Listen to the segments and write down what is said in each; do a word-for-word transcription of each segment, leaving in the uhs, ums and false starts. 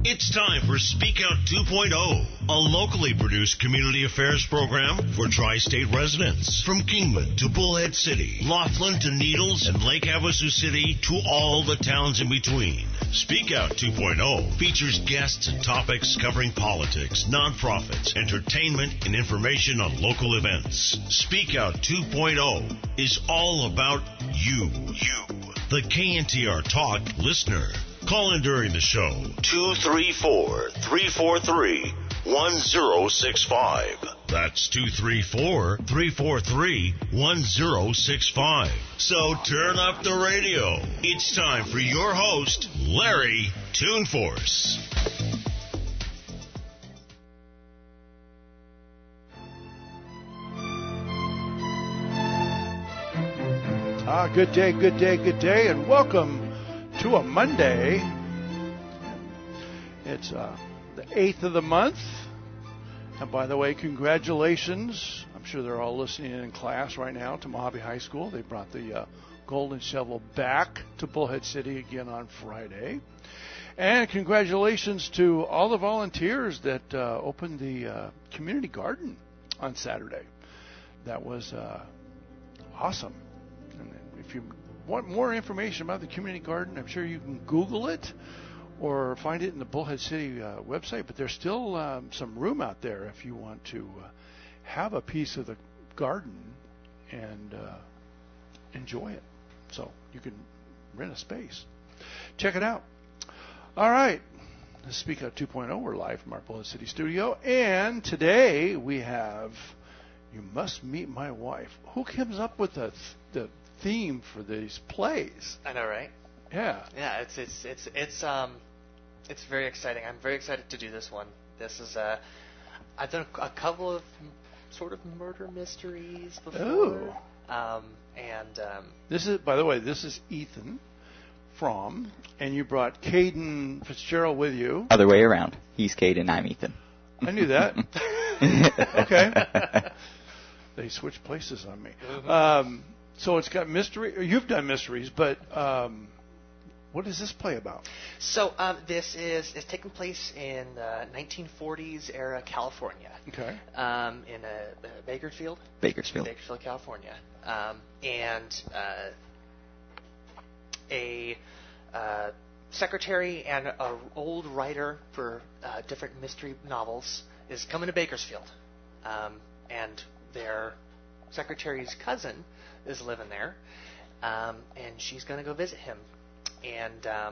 It's time for Speak Out two point oh, a locally produced community affairs program for tri-state residents. From Kingman to Bullhead City, Laughlin to Needles, and Lake Havasu City to all the towns in between. Speak Out two point oh features guests and topics covering politics, nonprofits, entertainment, and information on local events. Speak Out two point oh is all about you. You. The K N T R Talk listener. Call in during the show, two three four, three four three, one zero six five. That's two three four, three four three, one zero six five. So turn up the radio. It's time for your host, Larry Tuneforce. Ah, good day, good day, good day, and welcome to a Monday. It's uh, the eighth of the month. And by the way, congratulations. I'm sure they're all listening in class right now to Mojave High School. They brought the uh, Golden Shovel back to Bullhead City again on Friday. And congratulations to all the volunteers that uh, opened the uh, community garden on Saturday. That was uh, awesome. And if you want more information about the community garden, I'm sure you can Google it or find it in the Bullhead City uh, website. But there's still um, some room out there if you want to uh, have a piece of the garden and uh, enjoy it. So you can rent a space. Check it out. All right. This is Speak Out two point oh. We're live from our Bullhead City studio. And today we have You Must Meet My Wife. Who comes up with the, the theme for these plays? I know, right? Yeah. Yeah, it's it's it's it's um it's very exciting. I'm very excited to do this one. This is uh I've done a, a couple of m- sort of murder mysteries before. Ooh. Um and um This is, by the way, this is Ethan from, and you brought Caden Fitzgerald with you. Other way around. He's Caden, I'm Ethan. I knew that. Okay. They switched places on me. Mm-hmm. Um, so it's got mystery. You've done mysteries, but um, what is this play about? So um, this is is taking place in uh, nineteen forties era California. Okay. Um, in a, a Bakersfield. Bakersfield. Bakersfield, California. Um, and uh, a uh, secretary and an old writer for uh, different mystery novels is coming to Bakersfield. Um, and their secretary's cousin is living there. Um, and she's going to go visit him. And um,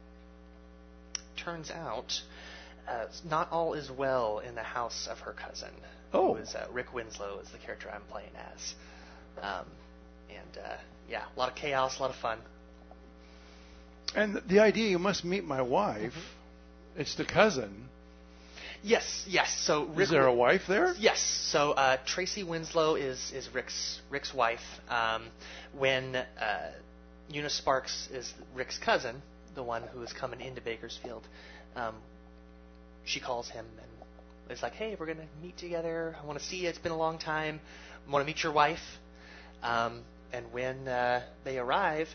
turns out uh, not all is well in the house of her cousin. Oh. Who is, uh, Rick Winslow is the character I'm playing as. Um, and, uh, yeah, a lot of chaos, a lot of fun. And the idea, you must meet my wife. Mm-hmm. It's the cousin. Yes, yes. So Rick is there a wife there? Yes. So uh, Tracy Winslow is is Rick's Rick's wife. Um, when uh, Eunice Sparks is Rick's cousin, the one who is coming into Bakersfield, um, she calls him and is like, "Hey, we're gonna meet together. I want to see you. It's been a long time. I want to meet your wife." Um, and when uh, they arrive,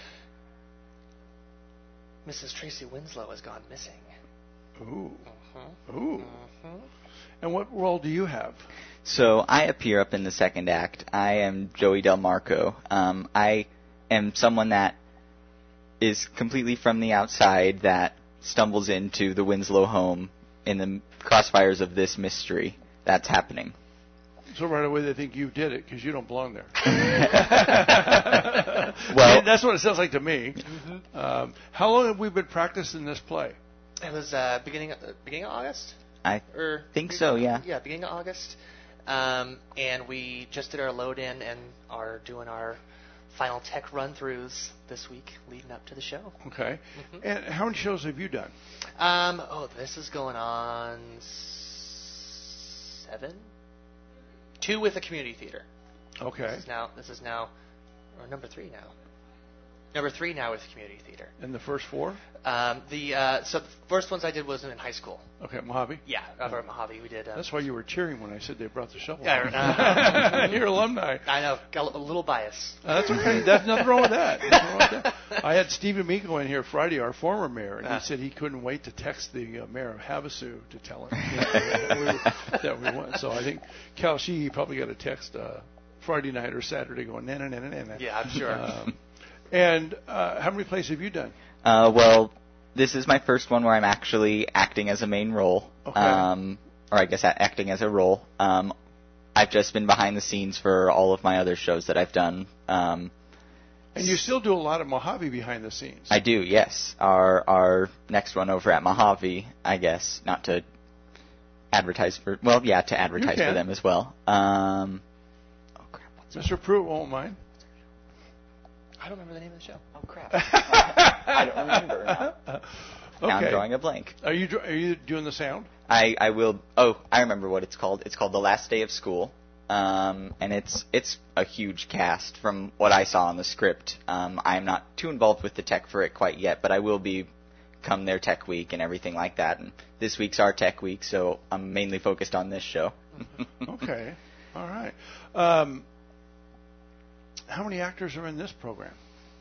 Missus Tracy Winslow has gone missing. Ooh. Uh-huh. Ooh. Uh-huh. And what role do you have? So I appear up in the second act. I am Joey Del Marco. Um, I am someone that is completely from the outside that stumbles into the Winslow home in the crossfires of this mystery that's happening. So right away they think you did it because you don't belong there. Well, that's what it sounds like to me. Mm-hmm. Um, how long have we been practicing this play? It was uh, beginning uh, beginning of August. I or think so. Yeah. Yeah, beginning of August. Um, and we just did our load in and are doing our final tech run-throughs this week leading up to the show. Okay. Mm-hmm. And how many shows have you done? Um, oh, this is going on seven. Two with a community theater. Okay. This is now. This is now, or number three now. Number three now with community theater. And the first four? Um, the uh, so the first ones I did was in high school. Okay, Mojave. Yeah, over at Mojave we did. Um, That's why you were cheering when I said they brought the shovel. Yeah, uh, you're alumni. I know, got a little bias. Uh, that's okay. That's nothing wrong with that. Nothing wrong with that. I had Steve Amico in here Friday, our former mayor, and he uh. said he couldn't wait to text the uh, mayor of Havasu to tell him you know, that, we were, that we won. So I think Cal Sheehy probably got a text uh, Friday night or Saturday going na na na na na. Yeah, I'm sure. Um, and uh, how many plays have you done? Uh, well, this is my first one where I'm actually acting as a main role, okay. um, or I guess acting as a role. Um, I've just been behind the scenes for all of my other shows that I've done. Um, and you still do a lot of Mojave behind the scenes. I do, yes. Our our next one over at Mojave, I guess, not to advertise for, well, yeah, to advertise for them as well. Um, oh crap! What's Mister Pruitt won't mind. I don't remember the name of the show. Oh crap! I don't remember. Now. Okay. Now I'm drawing a blank. Are you are you doing the sound? I, I will. Oh, I remember what it's called. It's called The Last Day of School, um, and it's it's a huge cast from what I saw on the script. Um, I'm not too involved with the tech for it quite yet, but I will be come their tech week and everything like that. And this week's our tech week, so I'm mainly focused on this show. Okay, all right. Um, how many actors are in this program?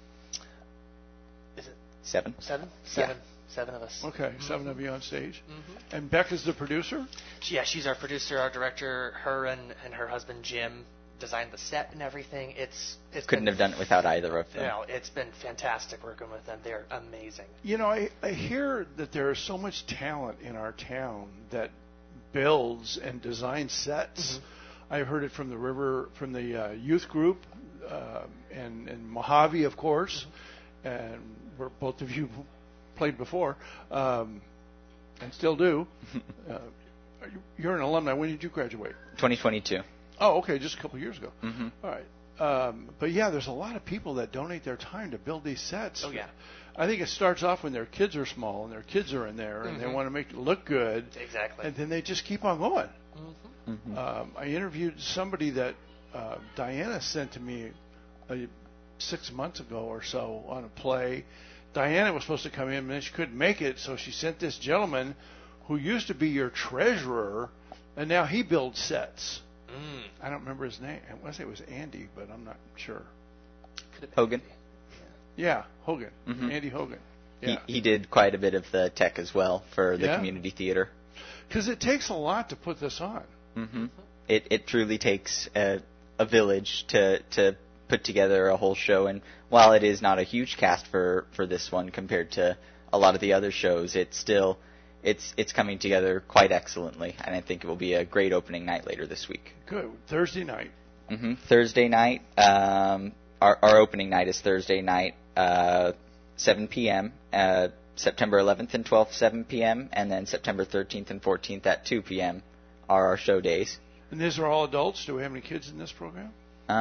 Is it Seven. seven? Seven. Yeah. Seven of us. Okay, Mm-hmm. seven of you on stage. Mm-hmm. And Beck is the producer? She, yeah, she's our producer, our director. Her and, and her husband Jim designed the set and everything. It's, it's Couldn't been, have done it without either of them. You know, it's been fantastic working with them. They're amazing. You know, I, I hear that there is so much talent in our town that builds and designs sets. Mm-hmm. I've heard it from the river, from the uh, youth group, uh, and, and Mojave, of course, mm-hmm. and where both of you played before, um, and still do. uh, you're an alumni. When did you graduate? twenty twenty-two. Oh, okay, just a couple of years ago. Mm-hmm. All right. Um, but yeah, there's a lot of people that donate their time to build these sets. Oh, yeah. I think it starts off when their kids are small and their kids are in there and mm-hmm. they want to make it look good. Exactly. And then they just keep on going. Mm-hmm. Mm-hmm. Um, I interviewed somebody that uh, Diana sent to me uh, six months ago or so on a play. Diana was supposed to come in, and then she couldn't make it, so she sent this gentleman who used to be your treasurer, and now he builds sets. Mm. I don't remember his name. I want to say it was Andy, but I'm not sure. Hogan. Yeah, Hogan. Mm-hmm. Andy Hogan. Yeah. He, he did quite a bit of the tech as well for the Yeah. community theater. Because it takes a lot to put this on. Mm-hmm. It it truly takes a, a village to to put together a whole show, and while it is not a huge cast for, for this one compared to a lot of the other shows, it's still it's it's coming together quite excellently, and I think it will be a great opening night later this week. Good. Thursday night. Mm-hmm. Thursday night, um, our our opening night is Thursday night, uh, seven p.m. Uh, September eleventh and twelfth, seven p.m., and then September thirteenth and fourteenth at two p.m. are our show days. And these are all adults? Do we have any kids in this program?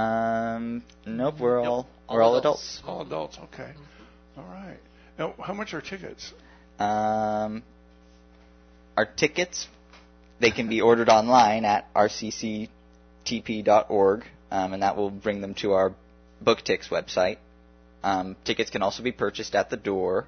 Um, nope, we're all, Nope, we're all all adults. adults. All adults, okay. All right. Now, how much are tickets? Um, our tickets, they can be ordered online at r c c t p dot org, um, and that will bring them to our BookTix website. Um, tickets can also be purchased at the door.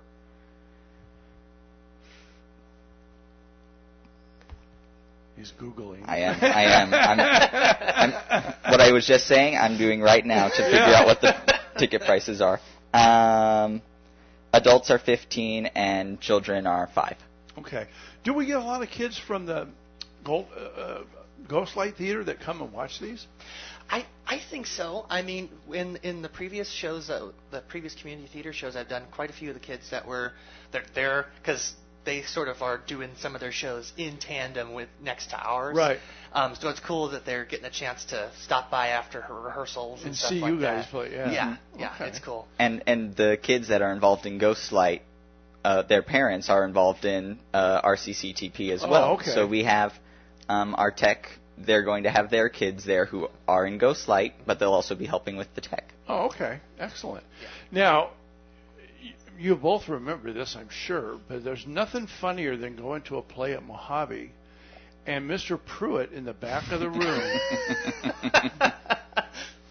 He's Googling. I am. I am. I'm, I'm, what I was just saying, I'm doing right now to figure out what the ticket prices are. Um, adults are fifteen and children are five. Okay. Do we get a lot of kids from the Gold, uh, Ghostlight Theater that come and watch these? I, I think so. I mean, in in the previous shows, uh, the previous community theater shows, I've done quite a few of the kids that were they're there because they sort of are doing some of their shows in tandem with next to ours. Right. Um, so it's cool that they're getting a chance to stop by after her rehearsals and, And stuff see like you guys that. play, yeah. Yeah, yeah, Okay. it's cool. And and the kids that are involved in Ghostlight, uh, their parents are involved in uh, R C C T P as Oh, well. okay. So we have um, our tech. They're going to have their kids there who are in Ghostlight, but they'll also be helping with the tech. Oh, okay. Excellent. Now, y- you both remember this, I'm sure, but there's nothing funnier than going to a play at Mojave and Mister Pruitt in the back of the room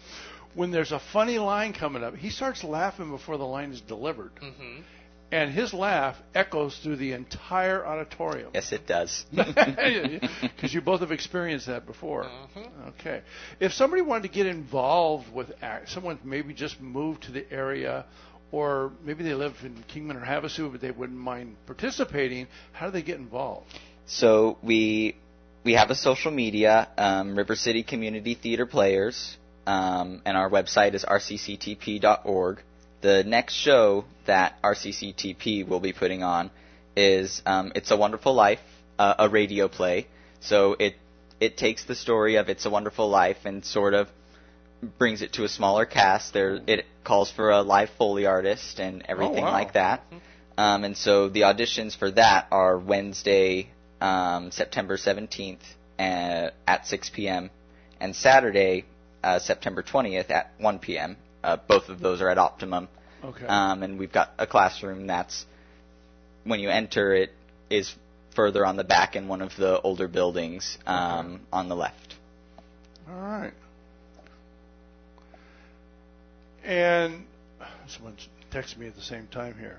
when there's a funny line coming up, he starts laughing before the line is delivered. Mm-hmm. And his laugh echoes through the entire auditorium. Yes, it does. Because you both have experienced that before. Mm-hmm. Okay. If somebody wanted to get involved with act, someone maybe just moved to the area, or maybe they live in Kingman or Havasu, but they wouldn't mind participating, how do they get involved? So we we have a social media, um, River City Community Theater Players, um, and our website is r c c t p dot org. The next show that R C C T P will be putting on is um, It's a Wonderful Life, uh, a radio play. So it it takes the story of It's a Wonderful Life and sort of brings it to a smaller cast. There, it calls for a live Foley artist and everything Oh, wow. like that. Um, and so the auditions for that are Wednesday, um, September seventeenth uh, at six p.m. and Saturday, uh, September twentieth at one p.m. Uh, both of those are at Optimum. Okay. Um, and we've got a classroom that's, when you enter, it is further on the back in one of the older buildings um, Okay. on the left. All right. And someone's texting me at the same time here.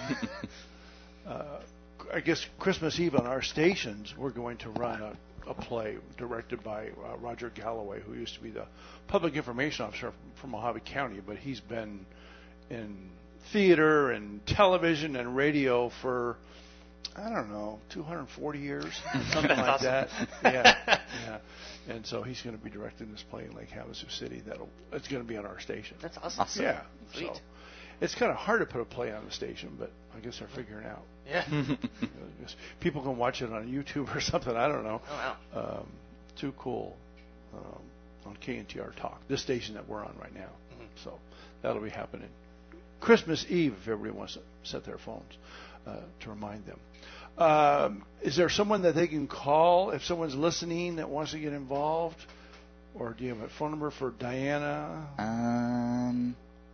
uh, I guess Christmas Eve on our stations, we're going to run a, a play directed by uh, Roger Galloway, who used to be the public information officer from Mojave County, but he's been in theater and television and radio for, I don't know, two hundred forty years, something like awesome. that. Yeah, yeah. And so he's going to be directing this play in Lake Havasu City. That'll it's going to be on our station. That's awesome. Awesome. Yeah. Sweet. So it's kind of hard to put a play on the station, but I guess they're figuring out. Yeah. You know, just- people can watch it on YouTube or something. I don't know. Oh, wow. Um, too cool um, on K N T R Talk, this station that we're on right now. Mhm. So that'll be happening Christmas Eve if everybody wants to set their phones uh, to remind them. Um, is there someone that they can call if someone's listening that wants to get involved? Or do you have a phone number for Diana? Um,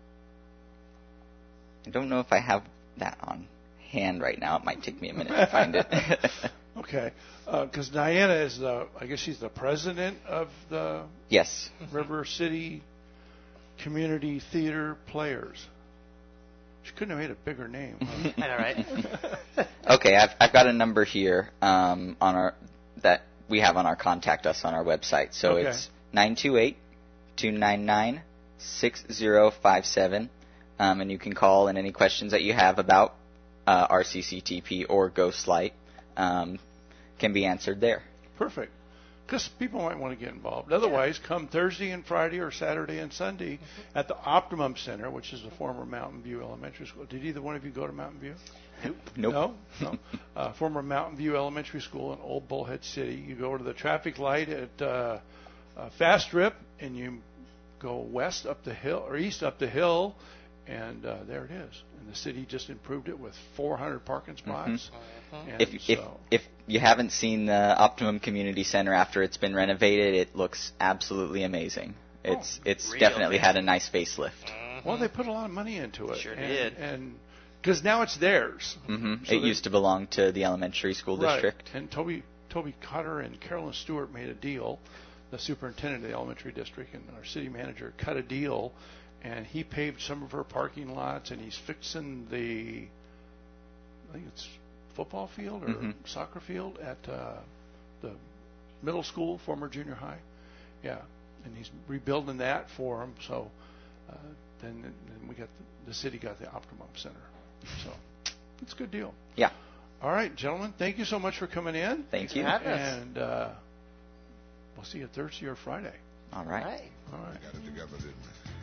I don't know if I have that on hand right now. It might take me a minute to find it. Okay. Because Diana is the, I guess she's the president of the Yes. River City Community Theater Players. She couldn't have made a bigger name. Huh? I know, right? Okay, I've I've got a number here um, on our that we have on our contact us on our website. So Okay. it's nine two eight, two nine nine, six zero five seven, um, and you can call and any questions that you have about uh, R C C T P or Ghostlight um, can be answered there. Perfect. Because people might want to get involved. Otherwise, come Thursday and Friday or Saturday and Sunday Mm-hmm. at the Optimum Center, which is the former Mountain View Elementary School. Did either one of you go to Mountain View? Nope. Nope. No? No. uh, former Mountain View Elementary School in Old Bullhead City. You go to the traffic light at uh, uh, Fast Strip, and you go west up the hill, or east up the hill, and uh, there it is. And the city just improved it with four hundred parking spots. Mhm. And If if so, if you haven't seen the Optimum Community Center after it's been renovated, it looks absolutely amazing. It's it's real definitely amazing. had a nice facelift. Mhm. well, they put a lot of money into it. Sure and, did. And because now it's theirs. hmm So it they- used to belong to the elementary school Right. district. And Toby Toby Cutter and Carolyn Stewart made a deal. The superintendent of the elementary district and our city manager cut a deal, and he paved some of her parking lots, and he's fixing the, I think it's football field or Mhm. soccer field at uh, the middle school, former junior high. Yeah, and he's rebuilding that for them. So uh, then, then we got the, the city got the Optimum Center. So it's a good deal. Yeah. All right, gentlemen, thank you so much for coming in. Thank for you. having us. And uh, we'll see you Thursday or Friday. All right. Right. All right. Got it together, didn't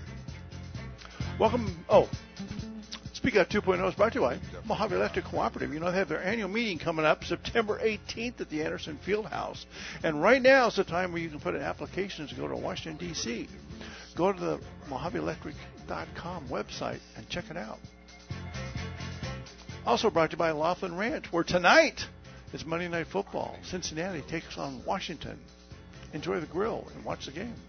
Welcome. Oh, Speak Out two point oh is brought to you by Mojave Electric Cooperative. You know, they have their annual meeting coming up September eighteenth at the Anderson Fieldhouse. And right now is the time where you can put in applications to go to Washington, D C Go to the Mojave Electric dot com website and check it out. Also brought to you by Laughlin Ranch, where tonight is Monday Night Football. Cincinnati takes on Washington. Enjoy the grill and watch the game.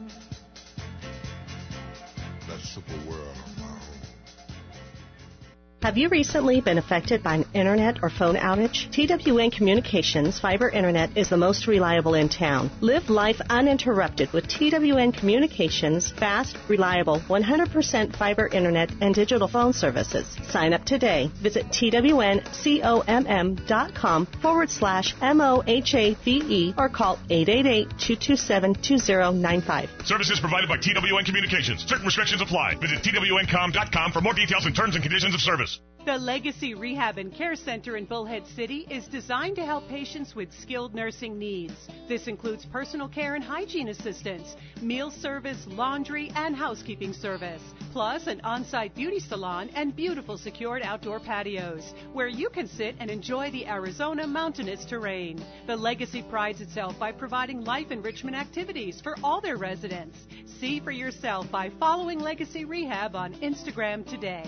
That super world of my own. Have you recently been affected by an internet or phone outage? T W N Communications Fiber Internet is the most reliable in town. Live life uninterrupted with T W N Communications fast, reliable, one hundred percent fiber internet and digital phone services. Sign up today. Visit TWNCOMM.com forward slash M-O-H-A-V-E or call eight eight eight, two two seven, two zero nine five. Services provided by T W N Communications. Certain restrictions apply. Visit T W N com dot com for more details and terms and conditions of service. The Legacy Rehab and Care Center in Bullhead City is designed to help patients with skilled nursing needs. This includes personal care and hygiene assistance, meal service, laundry, and housekeeping service, plus an on-site beauty salon and beautiful secured outdoor patios, where you can sit and enjoy the Arizona mountainous terrain. The Legacy prides itself by providing life enrichment activities for all their residents. See for yourself by following Legacy Rehab on Instagram today.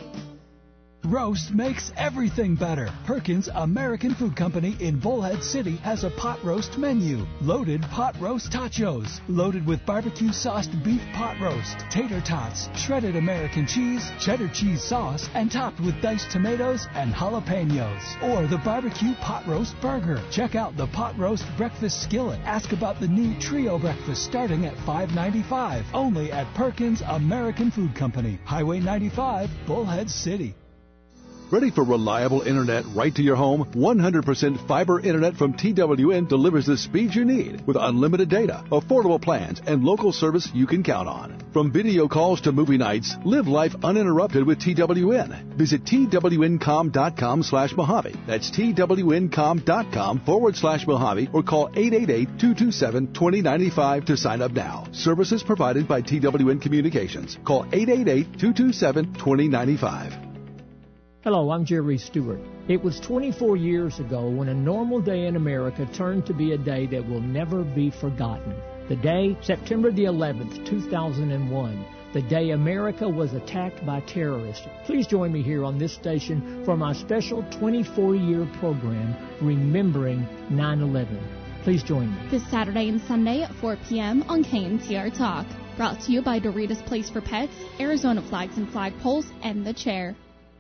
Roast makes everything better. Perkins American Food Company in Bullhead City has a pot roast menu. Loaded pot roast tachos, loaded with barbecue sauced beef pot roast, tater tots, shredded American cheese, cheddar cheese sauce, and topped with diced tomatoes and jalapenos. Or the barbecue pot roast burger. Check out the pot roast breakfast skillet. Ask about the new trio breakfast starting at five ninety-five. Only at Perkins American Food Company, Highway ninety-five, Bullhead City. Ready for reliable internet right to your home? one hundred percent fiber internet from T W N delivers the speed you need with unlimited data, affordable plans, and local service you can count on. From video calls to movie nights, live life uninterrupted with T W N. Visit T W N com dot com slash Mojave. That's T W N com dot com forward slash Mojave or call eight eight eight, two two seven, two zero nine five to sign up now. Services provided by T W N Communications. Call eight eight eight, two two seven, two zero nine five. Hello, I'm Jerry Stewart. It was twenty-four years ago when a normal day in America turned to be a day that will never be forgotten. The day, September the eleventh, two thousand one, the day America was attacked by terrorists. Please join me here on this station for my special twenty-four-year program, Remembering nine eleven. Please join me. This Saturday and Sunday at four p.m. on K N T R Talk. Brought to you by Doritos Place for Pets, Arizona Flags and Flagpoles, and The Chair.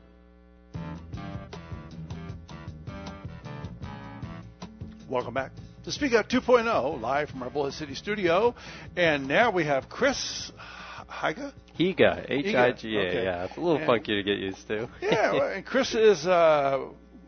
Welcome back to Speak Out two point oh, live from our Bullhead City studio. And now we have Chris Higa? Higa, H I G A, okay. Yeah. It's a little and, funky to get used to. Yeah, well, and Chris is, uh,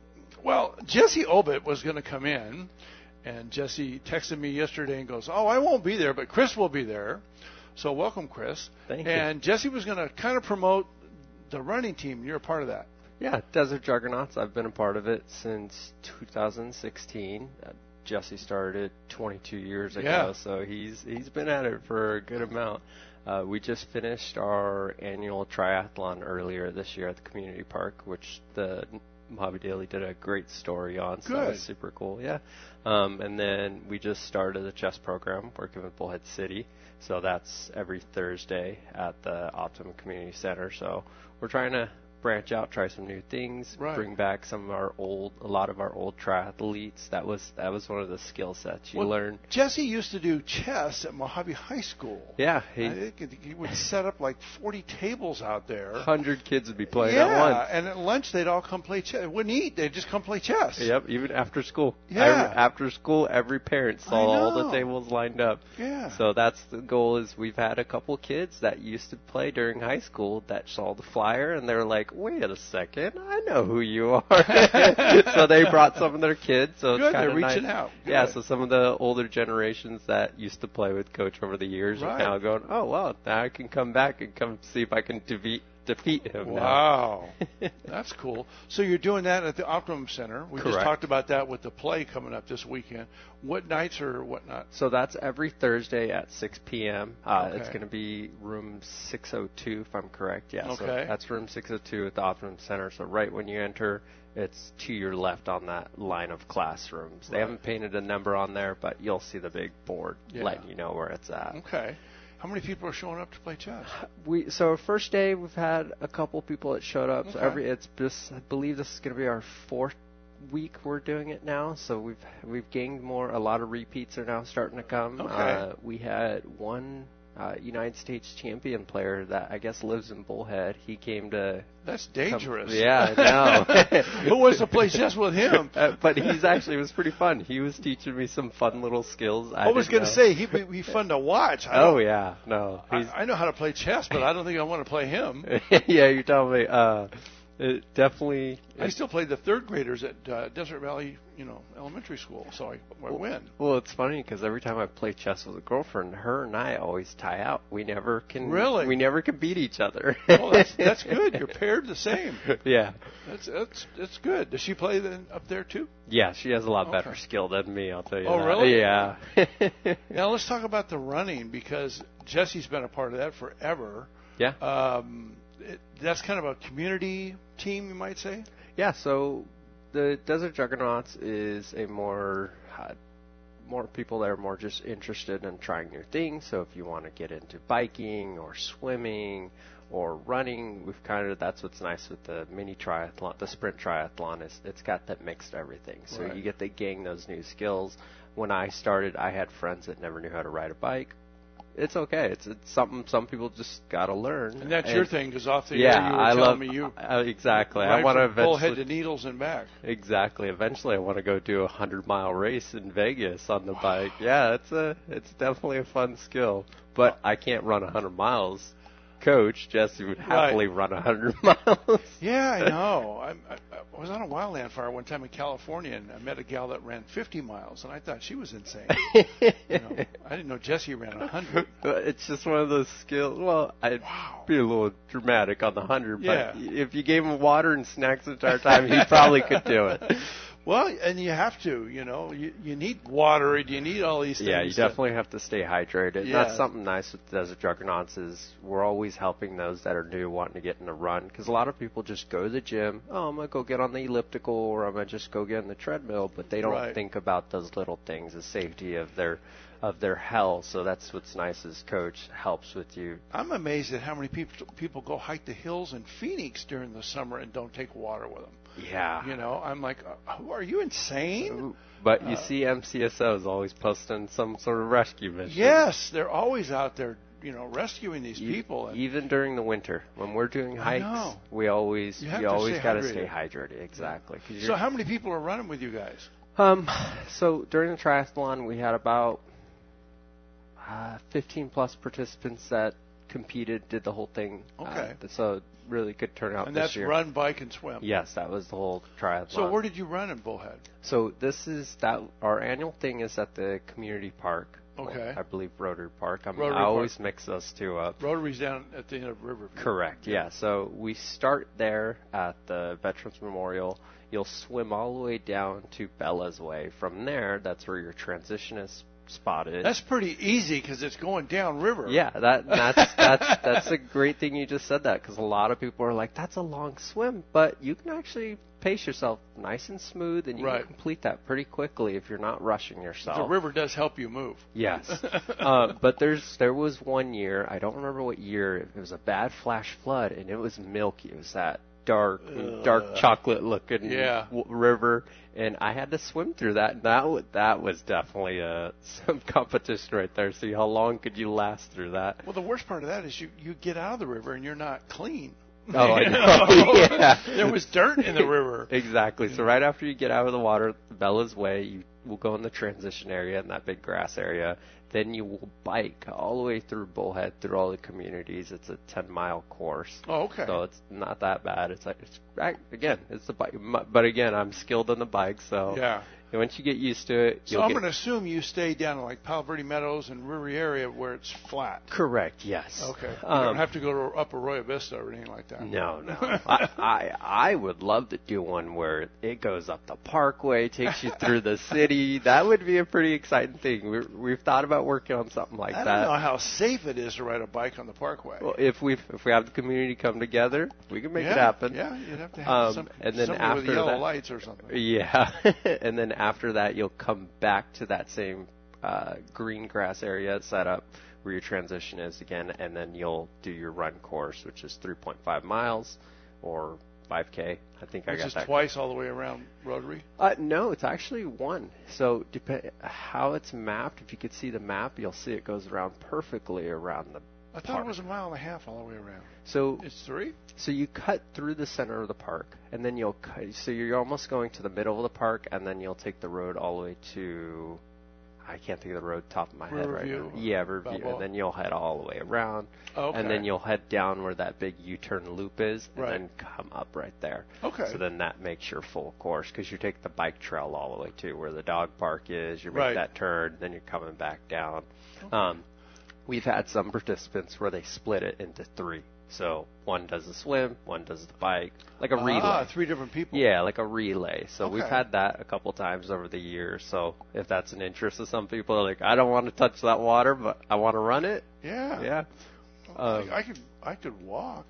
well, Jesse Obit was going to come in, and Jesse texted me yesterday and goes, oh, I won't be there, but Chris will be there. So welcome, Chris. Thank and you. And Jesse was going to kind of promote the running team, and you're a part of that. Yeah, Desert Juggernauts. I've been a part of it since two thousand sixteen. Uh, Jesse started twenty-two years ago, yeah. so he's he's been at it for a good amount. Uh, we just finished our annual triathlon earlier this year at the community park, which the Mojave Daily did a great story on, so good. That was super cool. Yeah, um, and then we just started a chess program working with Bullhead City, so that's every Thursday at the Optimum Community Center. So we're trying to branch out, try some new things, right. bring back some of our old, a lot of our old triathletes. That was that was one of the skill sets you well, learn. Jesse used to do chess at Mojave High School. Yeah, he, I think he would set up like forty tables out there. Hundred kids would be playing yeah, at once. and at lunch they'd all come play chess. They wouldn't eat; they'd just come play chess. Yep, even after school. Yeah, every, after school, every parent saw all the tables lined up. Yeah. So that's the goal. Is we've had a couple kids that used to play during high school that saw the flyer and they were like, "Wait a second. I know who you are." So they brought some of their kids. So Good, it's kind they're of reaching nice. out. Good. Yeah, so some of the older generations that used to play with Coach over the years right. are now going, oh, well, now I can come back and come see if I can defeat defeat him. Wow. That's cool. So you're doing that at the Optimum Center. We Correct. just talked about that with the play coming up this weekend. What nights or whatnot? So that's every Thursday at six p.m. Uh, okay. It's going to be room six oh two, if I'm correct. Yeah, okay. So that's room six oh two at the Optimum Center. So right when you enter, it's to your left on that line of classrooms. They right. haven't painted a number on there, but you'll see the big board yeah. letting you know where it's at. Okay. How many people are showing up to play chess? We so first day we've had a couple people that showed up. Okay. So every it's just I believe this is going to be our fourth week we're doing it now. So we've we've gained more. A lot of repeats are now starting to come. Okay. Uh, we had one uh, United States champion player that I guess lives in Bullhead. He came to. That's dangerous. Come, yeah, I know. Who wants to play chess with him? Uh, but he's actually, it was pretty fun. He was teaching me some fun little skills. I, I was going to say, he'd be, be fun to watch. I oh, yeah. No. I, I know how to play chess, but I don't think I want to play him. Yeah, you're telling me. Uh, it definitely. I still play the third graders at uh, Desert Valley, you know, elementary school, so I, I well, win. Well, it's funny because every time I play chess with a girlfriend, her and I always tie out. We never can. Really? We never can beat each other. Well, that's that's good. You're paired the same. Yeah. That's that's that's good. Does she play then up there too? Yeah, she has a lot okay. better skill than me. I'll tell you. Oh, that. really? Yeah. Now let's talk about the running because Jesse's been a part of that forever. Yeah. Um, it, that's kind of a community team, you might say. Yeah. So the Desert Juggernauts is a more uh, more people that are more just interested in trying new things. So if you want to get into biking or swimming or running, we've kind of that's what's nice with the mini triathlon, the sprint triathlon is it's got that mixed everything. So right. you get to gain those new skills. When I started, I had friends that never knew how to ride a bike. It's okay. It's, it's something some people just got to learn. And that's and your thing, because off the yeah, air you were I telling love, me you uh, exactly. Right I want to eventually Bullhead to Needles and back. Exactly. Eventually, I want to go do a hundred mile race in Vegas on the bike. Yeah, it's a it's definitely a fun skill, but I can't run a hundred miles. Coach Jesse would happily right. run a hundred miles. Yeah, I know. I, I, I was on a wildland fire one time in California, and I met a gal that ran fifty miles, and I thought she was insane. you know, I didn't know Jesse ran a hundred. It's just one of those skills. Well, I'd wow. be a little dramatic on the hundred, yeah. but if you gave him water and snacks the entire time, he probably could do it. Well, and you have to, you know, you, you need water and you need all these things. Yeah, you definitely have to stay hydrated. Yeah. That's something nice with Desert Juggernauts is we're always helping those that are new wanting to get in a run because a lot of people just go to the gym. Oh, I'm going to go get on the elliptical or I'm going to just go get on the treadmill, but they don't right. think about those little things, the safety of their of their health. So that's what's nice is Coach helps with you. I'm amazed at how many people people go hike the hills in Phoenix during the summer and don't take water with them. Yeah. You know, I'm like, who are you insane? But you uh, see M C S Os always posting some sort of rescue mission. Yes, they're always out there, you know, rescuing these you, people. And even during the winter, when we're doing hikes, we always you, you always got to stay hydrated. Exactly. So how many people are running with you guys? Um, so during the triathlon, we had about uh, fifteen plus participants that competed, did the whole thing. Okay. Uh, so really good turnout and this that's year. run, bike, and swim. Yes, that was the whole triathlon. So where did you run in Bullhead? So this is that our annual thing is at the community park. Okay. Well, I believe Rotary Park. I mean, Rotary I always Park. mix those two up. Rotary's down at the end of Riverview. Correct. Yeah. So we start there at the Veterans Memorial. You'll swim all the way down to Bella's Way. From there, that's where your transitionist spot is. That's pretty easy because it's going downriver. Yeah, that that's that's that's a great thing you just said that because a lot of people are like, that's a long swim, but you can actually pace yourself nice and smooth, and you right. can complete that pretty quickly if you're not rushing yourself. The river does help you move. Yes, uh, but there's there was one year, I don't remember what year, it was a bad flash flood, and it was milky. It was that dark, Ugh. dark chocolate-looking yeah. w- river, and I had to swim through that. And that w- that was definitely uh, some competition right there. See how long could you last through that? Well, the worst part of that is you you get out of the river and you're not clean. Oh, I know. Yeah. There was dirt in the river. Exactly. So right after you get out of the water, Bella's Way, you will go in the transition area in that big grass area. Then you will bike all the way through Bullhead, through all the communities. It's a ten-mile course. Oh, okay. So it's not that bad. It's like it's again, it's the bike. But again, I'm skilled on the bike, so yeah. And once you get used to it, so you'll I'm get... going to assume you stay down in like Palo Verde Meadows and River area where it's flat. Correct. Yes. Okay. You Um, don't have to go to up Arroyo Vista or anything like that. No, no. I, I I would love to do one where it goes up the parkway, takes you through the city. That would be a pretty exciting thing. We're, we've thought about working on something like I that. don't know how safe it is to ride a bike on the parkway. Well, if we if we have the community come together, we can make yeah, it happen. Yeah, you'd have to have um, some, and then somebody after with yellow that, lights or something. Yeah, and then after that, you'll come back to that same uh, green grass area set up where your transition is again, and then you'll do your run course, which is three point five miles or five K. I think Which I got is that. twice all the way around Rotary? Uh, no, it's actually one. So dep- how it's mapped, if you could see the map, you'll see it goes around perfectly around the I thought park. it was a mile and a half all the way around. So it's three? So you cut through the center of the park, and then you'll cut, so you're almost going to the middle of the park, and then you'll take the road all the way to, I can't think of the road top of my head right now. Yeah, Riverview, and then you'll head all the way around, okay. and then you'll head down where that big U-turn loop is, and right. then come up right there. Okay. So then that makes your full course, because you take the bike trail all the way to where the dog park is, you make right. that turn, then you're coming back down. Okay. Um, we've had some participants where they split it into three. So one does the swim, one does the bike, like a relay. Ah, three different people. Yeah, like a relay. So okay. we've had that a couple times over the years. So if that's an interest of some people, they're like, I don't want to touch that water, but I want to run it. Yeah. Yeah. Um, I, I could I could walk.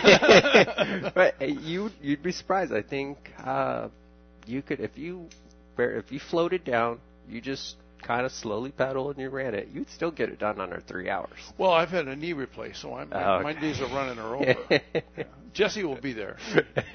But you you'd be surprised. I think uh, you could if you if you floated down, you just kind of slowly pedal and you ran it, you'd still get it done under three hours. Well, I've had a knee replaced, so I'm, oh, okay. my days of running are over. Yeah. Jesse will be there.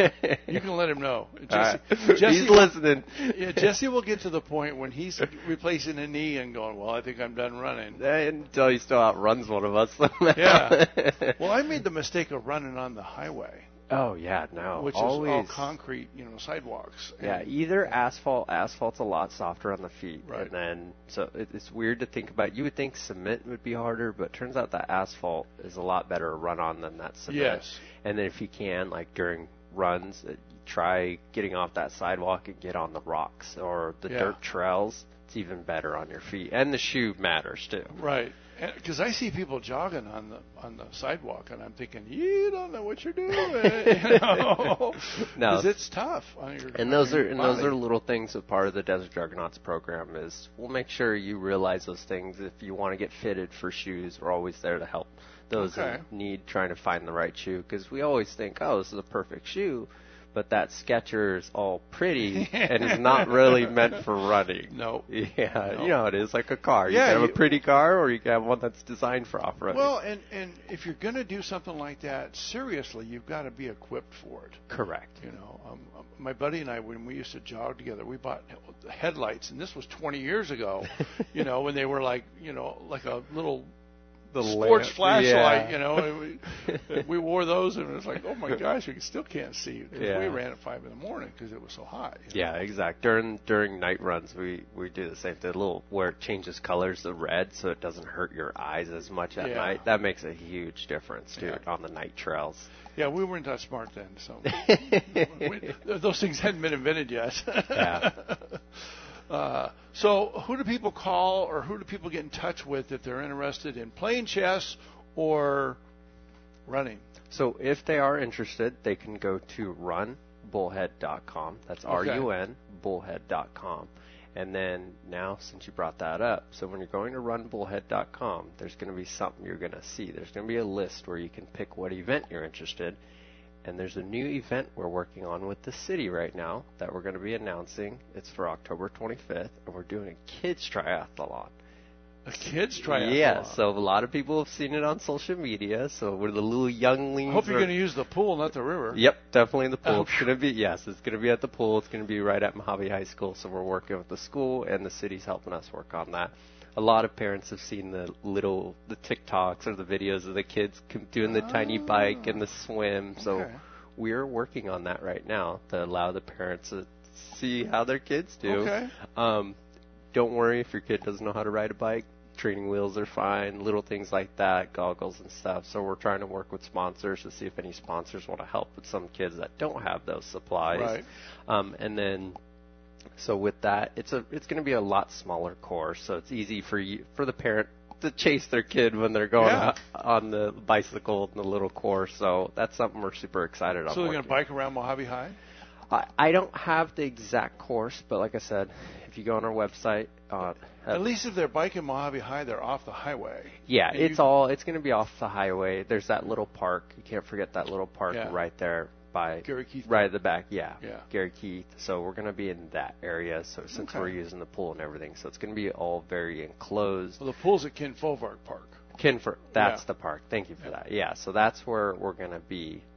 You can let him know. Jesse, right. Jesse he's will, listening. Yeah, Jesse will get to the point when he's replacing a knee and going, well, I think I'm done running. Until he still outruns one of us. Yeah. Well, I made the mistake of running on the highway. Oh, yeah, no. Which always, is all concrete, you know, sidewalks. Yeah, and, either asphalt. Asphalt's a lot softer on the feet. Right. And then, so it, it's weird to think about. You would think cement would be harder, but it turns out that asphalt is a lot better to run on than that cement. Yes. And then if you can, like during runs, uh, try getting off that sidewalk and get on the rocks or the yeah. dirt trails. It's even better on your feet. And the shoe matters, too. Right. Because I see people jogging on the on the sidewalk, and I'm thinking, you don't know what you're doing, you know? No, because it's tough on your. And those on are your and body. those are little things that part of the Desert Juggernauts program is. We'll make sure you realize those things. If you want to get fitted for shoes, we're always there to help those okay. in need trying to find the right shoe. Because we always think, oh, this is a perfect shoe. But that Skechers is all pretty and is not really meant for running. No. Yeah, no. you know how it is, like a car. You yeah, can have you, a pretty car or you can have one that's designed for off-roading. Well, and, and if you're going to do something like that, seriously, you've got to be equipped for it. Correct. You know, um, my buddy and I, when we used to jog together, we bought headlights, and this was twenty years ago, you know, when they were like, you know, like a little... The sports lamp. flashlight, yeah. you know. And we, we wore those, and it was like, oh my gosh, we still can't see. Yeah. We ran at five in the morning because it was so hot. Yeah, know? exactly. During during night runs, we, we do the same thing. A little where it changes colors to red, so it doesn't hurt your eyes as much at yeah. night. That makes a huge difference, dude, yeah. on the night trails. Yeah, we weren't that smart then, so we, those things hadn't been invented yet. Yeah. Uh, so who do people call or who do people get in touch with if they're interested in playing chess or running? So if they are interested, they can go to run bullhead dot com. That's okay. R U N, bullhead dot com. And then now, since you brought that up, so when you're going to run bullhead dot com, there's going to be something you're going to see. There's going to be a list where you can pick what event you're interested in. And there's a new event we're working on with the city right now that we're going to be announcing. It's for October twenty-fifth, and we're doing a kids triathlon. A kids triathlon? Yeah, so a lot of people have seen it on social media. So we're the little younglings. I hope you're going to use the pool, not the river. Yep, definitely the pool. Oh. It's going to be, yes, it's going to be at the pool. It's going to be right at Mojave High School. So we're working with the school, and the city's helping us work on that. A lot of parents have seen the little, the TikToks or the videos of the kids doing the oh. tiny bike and the swim. So okay. we're working on that right now to allow the parents to see how their kids do. Okay. Um, don't worry if your kid doesn't know how to ride a bike. Training wheels are fine, little things like that, goggles and stuff. So we're trying to work with sponsors to see if any sponsors want to help with some kids that don't have those supplies. Right. Um, and then, so with that, it's a it's going to be a lot smaller course, so it's easy for you for the parent to chase their kid when they're going yeah. on the bicycle in the little course. So that's something we're super excited on. So they're going to bike around Mojave High? I, I don't have the exact course, but like I said, if you go on our website, uh, at least if they're biking Mojave High, they're off the highway. Yeah, and it's you, all it's going to be off the highway. There's that little park. You can't forget that little park yeah. right there by Gary Keith. Right at the back, yeah. Yeah. Gary Keith. So we're going to be in that area. So since okay. we're using the pool and everything, so it's going to be all very enclosed. Well, the pool's at Ken Folvark Park. Kinford, that's yeah. the park. Thank you for yeah. that. Yeah, so that's where we're going to be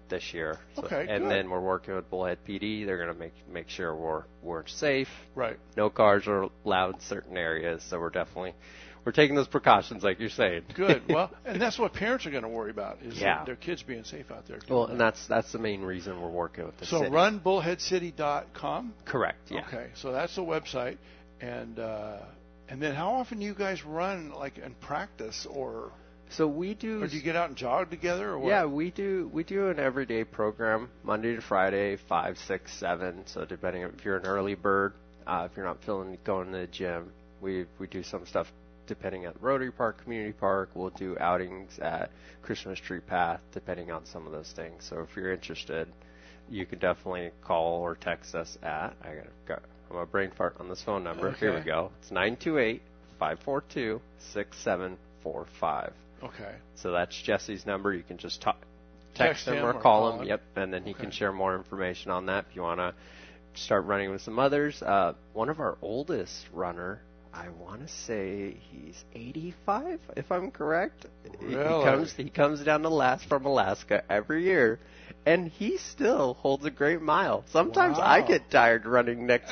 this year. So, Okay, and good. then we're working with Bullhead P D. They're going to make make sure we're we're safe. Right. No cars are allowed in certain areas. So we're definitely we're taking those precautions, like you're saying. Good. Well, and that's what parents are going to worry about is Yeah. their, their kids being safe out there. Well, and that's that's the main reason we're working with the So city. run bullhead city dot com. Correct. Yeah. Okay, so that's the website, and uh, and then how often do you guys run like and practice, or So we do. or do you get out and jog together, or what? Yeah, we do. We do an everyday program, Monday to Friday, five, six, seven. So depending if you're an early bird, uh, if you're not feeling going to the gym, we we do some stuff. Depending at Rotary Park, Community Park, we'll do outings at Christmas Tree Path, depending on some of those things. So if you're interested, you can definitely call or text us at. I got, got I'm a brain fart on this phone number. Okay. Here we go. It's nine two eight, five four two, six seven four five. Okay. So that's Jesse's number. You can just talk, Text text, him, him or or call call him. him. Yep, and then he Okay. can share more information on that if you want to start running with some others. Uh, one of our oldest runner, I want to say he's eighty-five, if I'm correct. He- Really? He comes he comes down to last from Alaska every year, and he still holds a great mile. Sometimes Wow. I get tired running next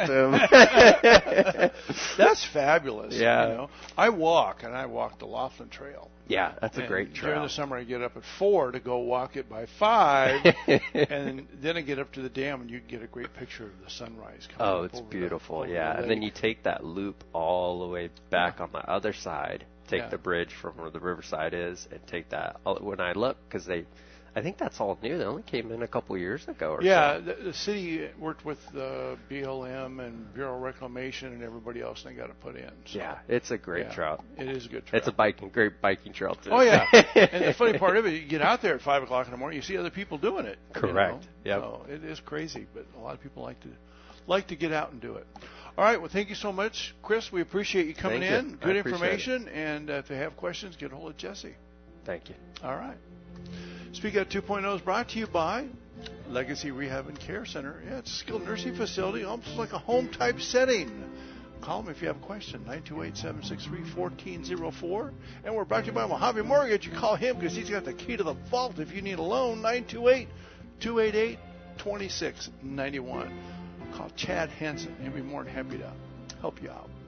to him. That's fabulous. Yeah. You know, I walk, and I walk the Laughlin Trail. Yeah, that's a And great During trail. the summer, I get up at four to go walk it by five, and then I get up to the dam, and you can get a great picture of the sunrise coming Oh, up it's over beautiful, the, over yeah. the And then lake. you take that loop all the way back on the other side, take Yeah. the bridge from where the riverside is, and take that. When I look, because they, I think that's all new. They only came in a couple years ago or Yeah, so. the, the city worked with uh, B L M and Bureau of Reclamation and everybody else, and they got it put in. So, Yeah, it's a great yeah, trail. It is a good trail. It's a biking, great biking trail too. Oh yeah, and the funny part of it, you get out there at five o'clock in the morning, you see other people doing it. you Correct. know? Yep. So it is crazy, but a lot of people like to like to get out and do it. All right. Well, thank you so much, Chris. We appreciate you coming Thank you. in. I Good appreciate information, and uh, if they have questions, get a hold of Jesse. Thank you. All right. Speak Out two point oh is brought to you by Legacy Rehab and Care Center. Yeah, it's a skilled nursing facility, almost like a home type setting. Call them if you have a question, nine two eight, seven six three, one four zero four. And we're brought to you by Mojave Mortgage. You call him because he's got the key to the vault if you need a loan, nine two eight, two eight eight, two six nine one. Call Chad Hansen. He'll be more than happy to help you out.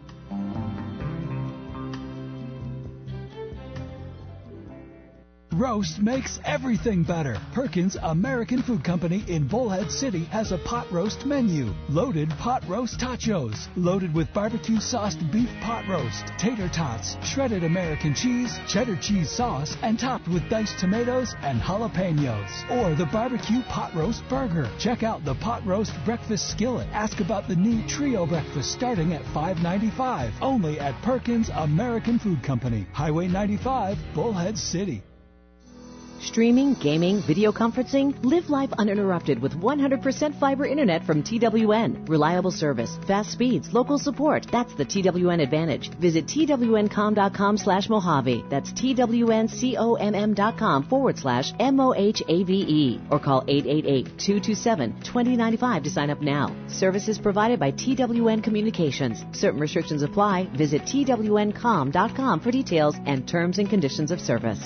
Roast makes everything better. Perkins American Food Company in Bullhead City has a pot roast menu. Loaded pot roast tachos, loaded with barbecue sauced beef pot roast, tater tots, shredded American cheese, cheddar cheese sauce, and topped with diced tomatoes and jalapenos. Or the barbecue pot roast burger. Check out the pot roast breakfast skillet. Ask about the new trio breakfast starting at five ninety-five. Only at Perkins American Food Company, Highway ninety-five, Bullhead City. Streaming, gaming, video conferencing, live life uninterrupted with one hundred percent fiber internet from T W N. Reliable service, fast speeds, local support. That's the T W N advantage. Visit T W N com dot com slash Mojave. That's T W N com dot com forward slash M O H A V E. Or call eight eight eight, two two seven, two zero nine five to sign up now. Services provided by T W N Communications. Certain restrictions apply. Visit T W N com dot com for details and terms and conditions of service.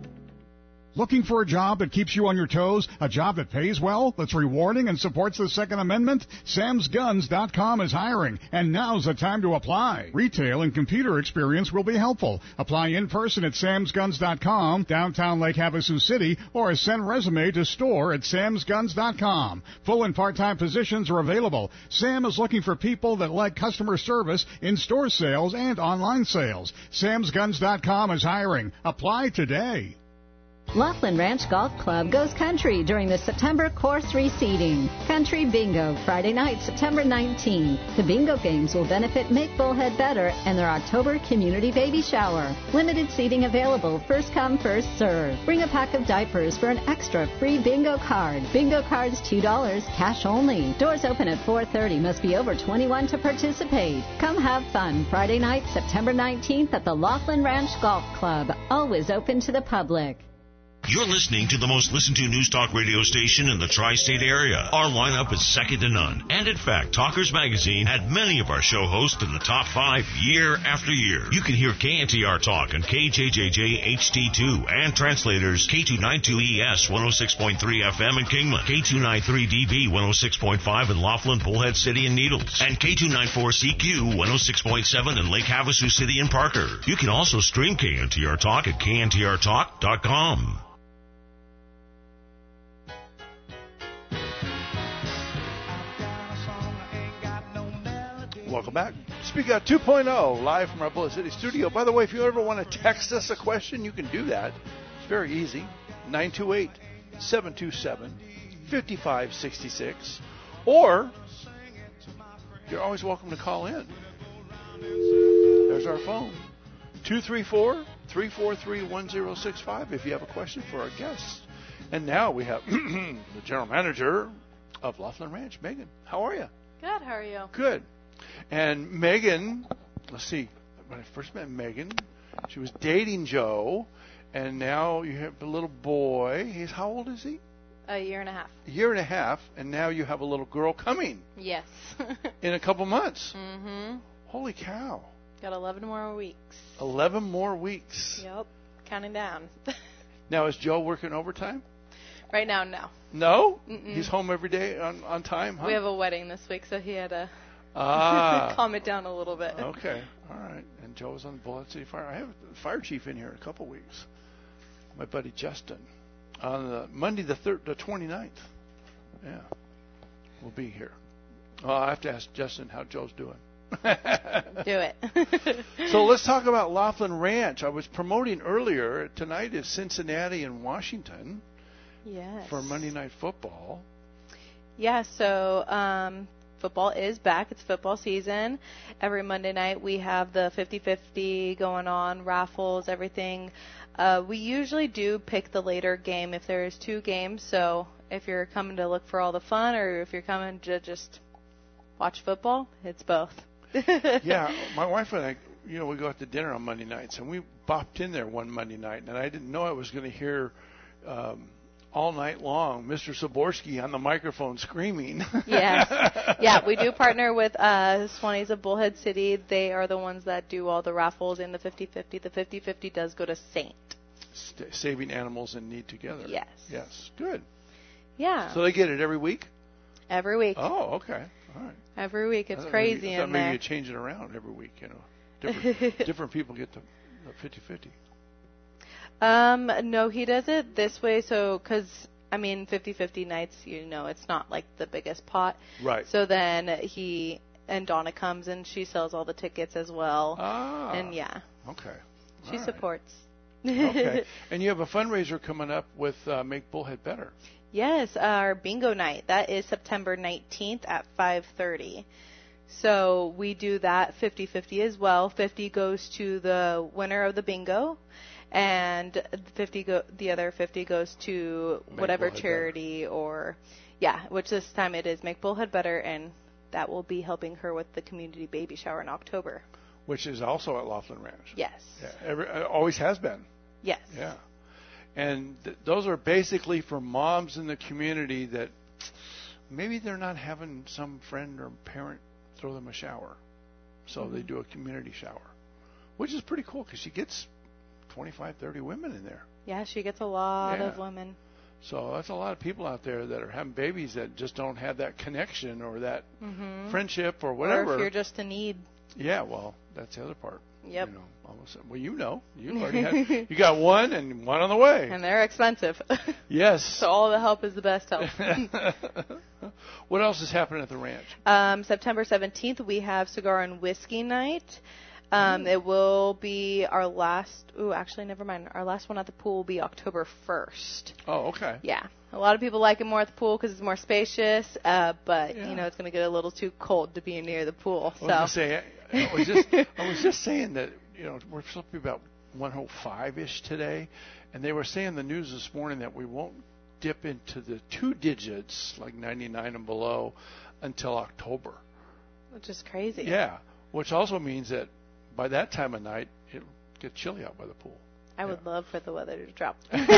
Looking for a job that keeps you on your toes? A job that pays well, that's rewarding, and supports the Second Amendment? Sams Guns dot com is hiring, and now's the time to apply. Retail and computer experience will be helpful. Apply in person at Sams Guns dot com, downtown Lake Havasu City, or send resume to store at Sams Guns dot com. Full and part-time positions are available. Sam is looking for people that like customer service, in-store sales, and online sales. Sams Guns dot com is hiring. Apply today. Laughlin Ranch Golf Club goes country during the September course reseeding. Country Bingo, Friday night, September nineteenth. The bingo games will benefit Make Bullhead Better and their October community baby shower. Limited seating available, first come, first serve. Bring a pack of diapers for an extra free bingo card. Bingo cards two dollars, cash only. Doors open at four thirty, must be over twenty-one to participate. Come have fun Friday night, September nineteenth at the Laughlin Ranch Golf Club. Always open to the public. You're listening to the most listened to news talk radio station in the tri-state area. Our lineup is second to none. And in fact, Talkers Magazine had many of our show hosts in the top five year after year. You can hear K N T R Talk and K J J J H D two and translators K two ninety-two E S one oh six point three F M in Kingman, K two ninety-three D B one oh six point five in Laughlin, Bullhead City and Needles, and K two ninety-four C Q one oh six point seven in Lake Havasu City and Parker. You can also stream K N T R Talk at K N T R talk dot com. Welcome back. Speak Out two point oh, live from our Bullet City studio. By the way, if you ever want to text us a question, you can do that. It's very easy. nine two eight, seven two seven, five five six six. Or you're always welcome to call in. There's our phone. two three four, three four three, one zero six five if you have a question for our guests. And now we have the general manager of Laughlin Ranch, Megan. How are you? Good. How are you? Good. And Megan, let's see, when I first met Megan, she was dating Joe, and now you have a little boy. He's how old is he? A year and a half. A year and a half, and now you have a little girl coming. Yes. In a couple months. Mm-hmm. Holy cow. Got eleven more weeks. eleven more weeks. Yep. Counting down. Now, is Joe working overtime? Right now, no. No? Mm-mm. He's home every day on, on time, huh? We have a wedding this week, so he had to ah. calm it down a little bit. Okay. All right. And Joe's on the Bullet City Fire. I have a fire chief in here in a couple weeks. My buddy Justin. On the Monday the third, the twenty-ninth. Yeah. We'll be here. Oh, I have to ask Justin how Joe's doing. Do it. So let's talk about Laughlin Ranch. I was promoting earlier. Tonight is Cincinnati and Washington. Yes. For Monday Night Football. Yeah, so um, football is back. It's football season. Every Monday night we have the fifty-fifty going on, raffles, everything. Uh, we usually do pick the later game if there's two games. So if you're coming to look for all the fun or if you're coming to just watch football, it's both. Yeah, my wife and I, you know, we go out to dinner on Monday nights, and we bopped in there one Monday night, and I didn't know I was going to hear um, all night long Mister Saborski on the microphone screaming. Yes. Yeah, we do partner with uh, Swannies of Bullhead City. They are the ones that do all the raffles in the fifty-fifty. The fifty-fifty does go to Saint. St- saving animals in need together. Yes. Yes. Good. Yeah. So they get it every week? Every week. Oh, okay. All right. Every week. It's I crazy maybe, I in maybe there. you change it around every week, you know. Different, different people get the, the fifty-fifty. Um, no, he does it this way. So, because, I mean, fifty-fifty nights, you know, it's not like the biggest pot. Right. So then he, and Donna comes and she sells all the tickets as well. Ah. And yeah. Okay. She All supports. Right. Okay. And you have a fundraiser coming up with uh, Make Bullhead Better. Yes, our bingo night. That is September nineteenth at five thirty. So we do that fifty-fifty as well. fifty goes to the winner of the bingo, and fifty go, the other fifty goes to Make whatever Bullhead charity Better. Or, yeah, which this time it is Make Bullhead Better, and that will be helping her with the community baby shower in October. Which is also at Laughlin Ranch. Yes. Yeah, every, uh, always has been. Yes. Yeah. And th- those are basically for moms in the community that maybe they're not having some friend or parent throw them a shower. So mm-hmm. they do a community shower, which is pretty cool because she gets twenty-five, thirty women in there. Yeah, she gets a lot Yeah. of women. So that's a lot of people out there that are having babies that just don't have that connection or that Mm-hmm. friendship or whatever. Or if you're just in need. Yeah, well, that's the other part. Yep. You know, almost, well, you know, you already had, you got one and one on the way. And they're expensive. Yes. So all the help is the best help. What else is happening at the ranch? Um, September seventeenth, we have Cigar and Whiskey Night. Um, it will be our last, ooh, actually, never mind. Our last one at the pool will be October first. Oh, okay. Yeah. A lot of people like it more at the pool because it's more spacious, uh, but, Yeah. you know, it's going to get a little too cold to be near the pool. I So. was gonna say, I, I was just, I was just saying that, you know, we're supposed to be about one oh five-ish today, and they were saying in the news this morning that we won't dip into the two digits, like ninety-nine and below, until October. Which is crazy. Yeah, which also means that by that time of night, it'll get chilly out by the pool. I would yeah. love for the weather to drop.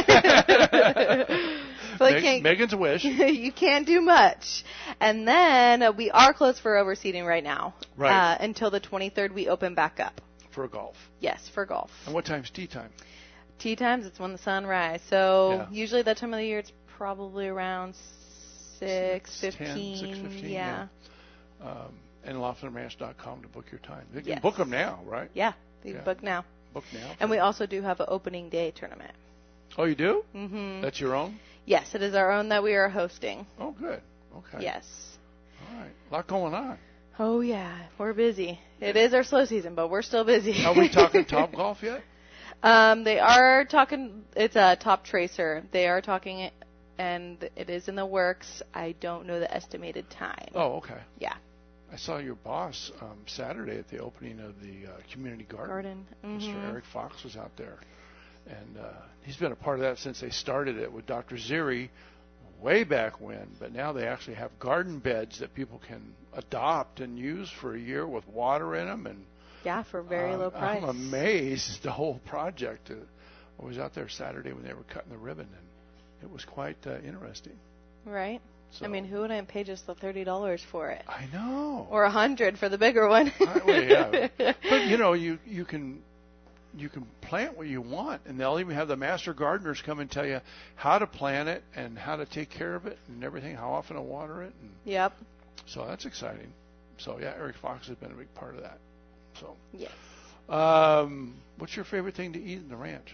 Meg- can't, Megan's wish. You can't do much. And then uh, we are closed for overseeding right now. Right. Uh, until the twenty-third, we open back up. For golf. Yes, for golf. And what time's tea time? Tea times, it's when the sun rises. So yeah. usually that time of the year, it's probably around six fifteen. six fifteen, yeah. yeah. Um, and laughlin ranch dot com to book your time. You can yes. book them now, right? Yeah, you yeah. can book now. Book now. And we also do have an opening day tournament. Oh, you do? Mm-hmm. That's your own? Yes, it is our own that we are hosting. Oh, good. Okay. Yes. All right. A lot going on. Oh, yeah. We're busy. It is our slow season, but we're still busy. Are we talking Top Golf yet? Um, they are talking, it's a Top Tracer. They are talking it, and it is in the works. I don't know the estimated time. Oh, okay. Yeah. I saw your boss um, Saturday at the opening of the uh, community garden. Garden. Mm-hmm. Mister Eric Fox was out there. And uh, he's been a part of that since they started it with Doctor Ziri way back when. But now they actually have garden beds that people can adopt and use for a year with water in them. And yeah, for a very um, low price. I'm amazed the whole project. Uh, I was out there Saturday when they were cutting the ribbon, and it was quite uh, interesting. Right. So, I mean, who wouldn't pay just the thirty dollars for it? I know. Or a hundred for the bigger one. I, well, yeah. But you know, you you can you can plant what you want, and they'll even have the master gardeners come and tell you how to plant it and how to take care of it and everything, how often to water it. And yep. So that's exciting. So yeah, Eric Fox has been a big part of that. So. Yes. Um, what's your favorite thing to eat in the ranch?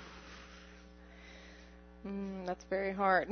Mm, that's very hard.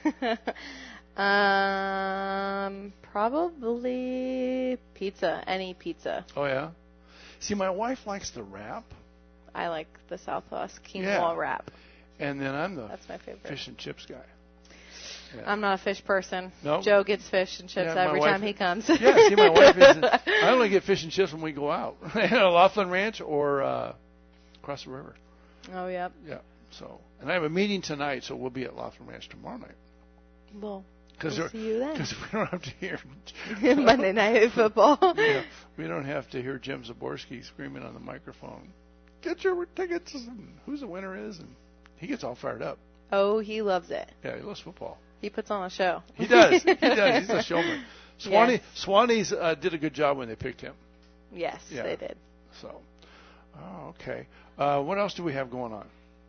um, probably pizza. Any pizza. Oh yeah. See, my wife likes the wrap. I like the Southwest quinoa yeah. wrap. And then I'm the that's my favorite. Fish and chips guy. Yeah. I'm not a fish person. No. Joe gets fish and chips yeah, every wife, time he comes. yeah, see, my wife is. I only get fish and chips when we go out, Laughlin Ranch or uh, across the river. Oh, yep. Yeah. So, and I have a meeting tonight, so we'll be at Laughlin Ranch tomorrow night. Well, Cause we'll see you then. Because we don't have to hear Monday Night Football. Yeah, we don't have to hear Jim Zaborski screaming on the microphone. Get your tickets. And who's the winner is, and he gets all fired up. Oh, he loves it. Yeah, he loves football. He puts on a show. He does. He does. He's a showman. Swanee, yes. Swanee's uh, did a good job when they picked him. Yes, yeah. they did. So, oh, okay. Uh, what else do we have going on?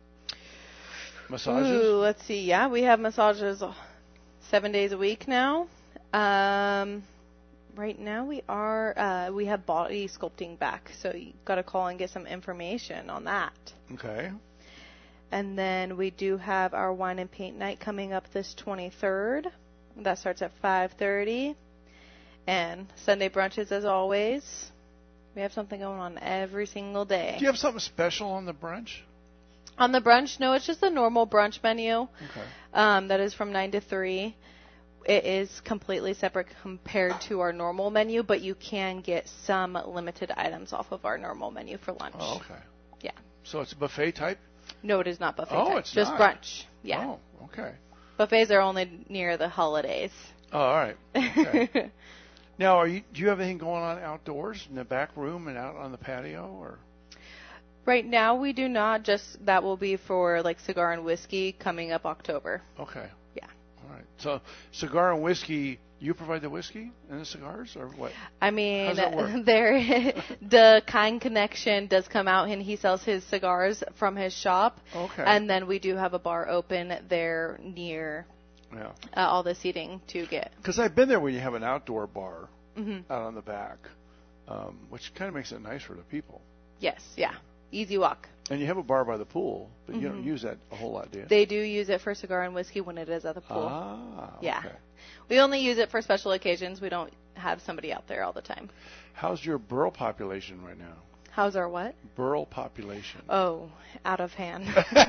Massages? Ooh, let's see. Yeah, we have massages seven days a week now. Um, right now we are uh, we have body sculpting back, so you got to call and get some information on that. Okay. And then we do have our wine and paint night coming up this twenty-third. That starts at five thirty. And Sunday brunches as always. We have something going on every single day. Do you have something special on the brunch? On the brunch, no, it's just a normal brunch menu. Okay. Um, that is from nine to three. It is completely separate compared to our normal menu, but you can get some limited items off of our normal menu for lunch. Oh, okay. Yeah. So it's a buffet type? No, it is not buffet oh, type. It's just not. brunch. Yeah. Oh, okay. Buffets are only near the holidays. Oh, all right. Okay. Now, are you, do you have anything going on outdoors in the back room and out on the patio, or? Right now, we do not. Just that will be for like cigar and whiskey coming up October. Okay. Yeah. All right. So, cigar and whiskey. You provide the whiskey and the cigars, or what? I mean, How's that work? there, the Kind Connection does come out, and he sells his cigars from his shop. Okay. And then we do have a bar open there near yeah. uh, all the seating to get. Because I've been there when you have an outdoor bar mm-hmm. out on the back, um, which kind of makes it nice for the people. Yes, yeah. Easy walk. And you have a bar by the pool, but mm-hmm. you don't use that a whole lot, do you? They do use it for cigar and whiskey when it is at the pool. Ah, yeah. Okay. We only use it for special occasions. We don't have somebody out there all the time. How's your burro population right now? How's our what? Burro population. Oh, out of hand.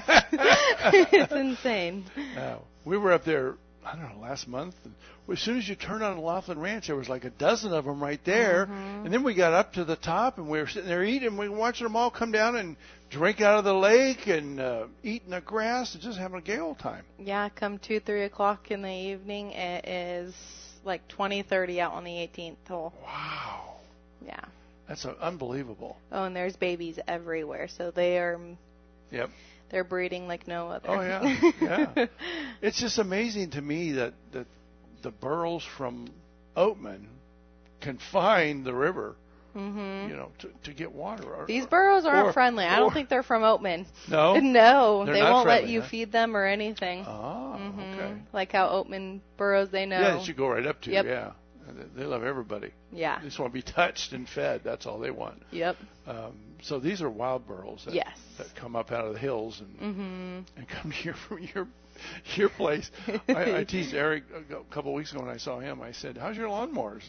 It's insane. Uh, we were up there, I don't know, last month. And as soon as you turned on Laughlin Ranch, there was like a dozen of them right there. Mm-hmm. And then we got up to the top, and we were sitting there eating. And we were watching them all come down and drink out of the lake and uh, eat in the grass and just having a gay old time. Yeah, come two, three o'clock in the evening, it is like twenty, thirty out on the eighteenth hole. Wow. Yeah. That's uh, unbelievable. Oh, and there's babies everywhere, so they are Yep. They're breeding like no other. Oh, yeah. Yeah. It's just amazing to me that, that the burros from Oatman can find the river, mm-hmm. you know, to, to get water. These burros aren't or, friendly. I or, don't think they're from Oatman. No? No. They're they not won't friendly, let you huh? feed them or anything. Oh, mm-hmm. okay. Like how Oatman burros, they know. Yeah, that you go right up to, yep. yeah. They love everybody. Yeah. They just want to be touched and fed. That's all they want. Yep. Um, so these are wild burros that, yes. that come up out of the hills and mm-hmm. and come here from your your place. I, I teased Eric a couple of weeks ago when I saw him. I said, "How's your lawnmowers?"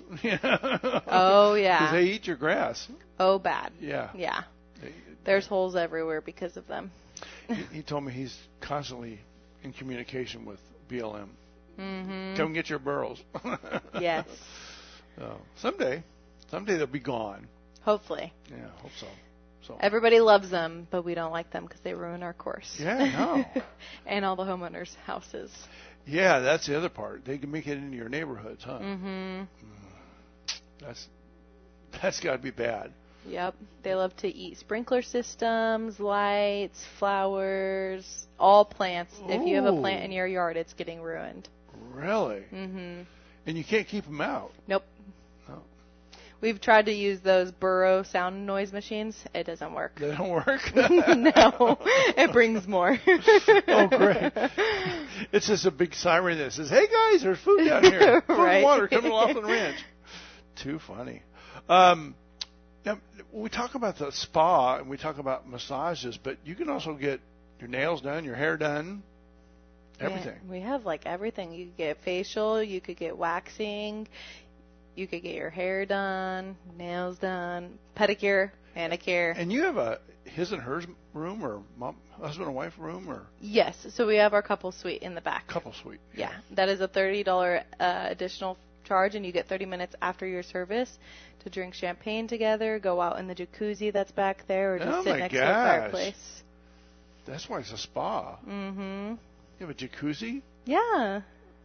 Oh yeah. Because they eat your grass. Oh bad. Yeah. Yeah. They, There's holes everywhere because of them. he, he told me he's constantly in communication with B L M. Mm-hmm. Come get your burros. Yes. So someday, someday they'll be gone. Hopefully. Yeah, hope so. So everybody loves them, but we don't like them because they ruin our course. Yeah, no. And all the homeowners' houses. Yeah, that's the other part. They can make it into your neighborhoods, huh? Mm-hmm. That's that's got to be bad. Yep. They love to eat sprinkler systems, lights, flowers, all plants. Ooh. If you have a plant in your yard, it's getting ruined. Really? Mm-hmm. And you can't keep them out? Nope. No. We've tried to use those burro sound noise machines. It doesn't work. They don't work? No. It brings more. Oh, great. It's just a big siren that says, "Hey, guys, there's food down here. Food Right. and water coming to Laughlin Ranch." Too funny. Um, now, we talk about the spa and we talk about massages, but you can also get your nails done, your hair done, everything. Yeah, we have like everything. You could get facial, you could get waxing, you could get your hair done, nails done, pedicure, manicure. And you have a his and hers room or mom, husband and wife room or? Yes, so we have our couple suite in the back. Couple suite. Yeah, that is a thirty dollars uh, additional charge, and you get thirty minutes after your service to drink champagne together, go out in the jacuzzi that's back there, or just Oh sit my next gosh. to a fireplace. That's why it's a spa. Mm-hmm. You have a jacuzzi? Yeah.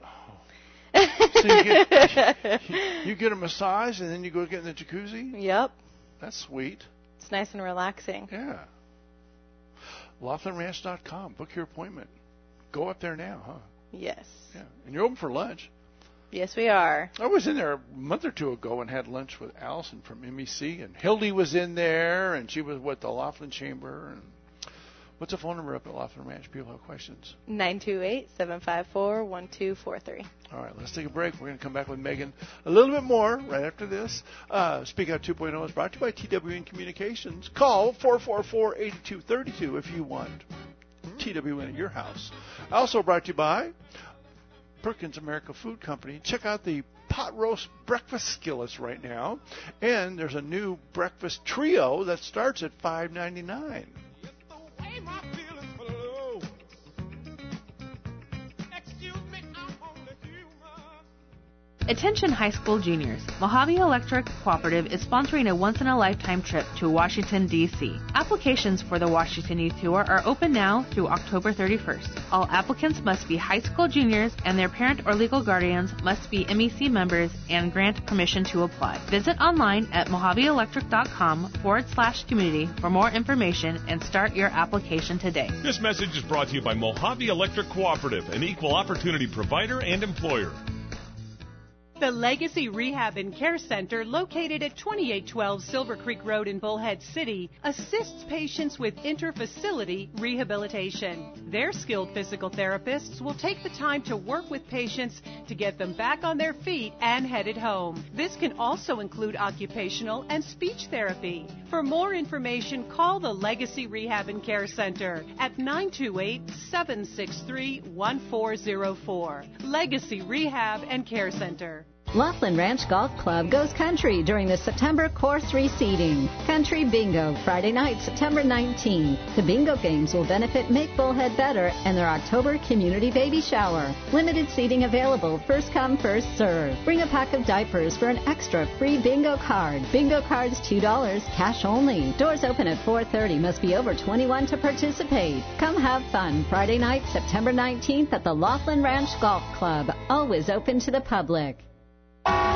So you get, you get a massage and then you go get in the jacuzzi? Yep. That's sweet. It's nice and relaxing. Yeah. Laughlin Ranch dot com. Book your appointment. Go up there now, huh? Yes. Yeah. And you're open for lunch. Yes, we are. I was in there a month or two ago and had lunch with Allison from M E C, and Hildy was in there, and she was with the Laughlin Chamber. And what's the phone number up at Laughlin Ranch? People have questions. nine two eight, seven five four, one two four three. All right, let's take a break. We're going to come back with Megan a little bit more right after this. Uh, Speak Out two point oh is brought to you by T W N Communications. Call four four four, eight two three two if you want T W N at your house. Also brought to you by Perkins America Food Company. Check out the pot roast breakfast skillets right now. And there's a new breakfast trio that starts at five ninety-nine. Attention high school juniors. Mojave Electric Cooperative is sponsoring a once-in-a-lifetime trip to Washington, D C Applications for the Washington Youth Tour are open now through October thirty-first. All applicants must be high school juniors, and their parent or legal guardians must be M E C members and grant permission to apply. Visit online at mojaveelectric.com forward slash community for more information and start your application today. This message is brought to you by Mojave Electric Cooperative, an equal opportunity provider and employer. The Legacy Rehab and Care Center, located at twenty-eight twelve Silver Creek Road in Bullhead City, assists patients with inter-facility rehabilitation. Their skilled physical therapists will take the time to work with patients to get them back on their feet and headed home. This can also include occupational and speech therapy. For more information, call the Legacy Rehab and Care Center at nine two eight, seven six three, one four zero four. Legacy Rehab and Care Center. Laughlin Ranch Golf Club goes country during the September Course three seeding. Country Bingo, Friday night, September nineteenth. The bingo games will benefit Make Bullhead Better and their October community baby shower. Limited seating available, first come, first serve. Bring a pack of diapers for an extra free bingo card. Bingo cards two dollars, cash only. Doors open at four thirty, must be over twenty-one to participate. Come have fun Friday night, September nineteenth at the Laughlin Ranch Golf Club. Always open to the public.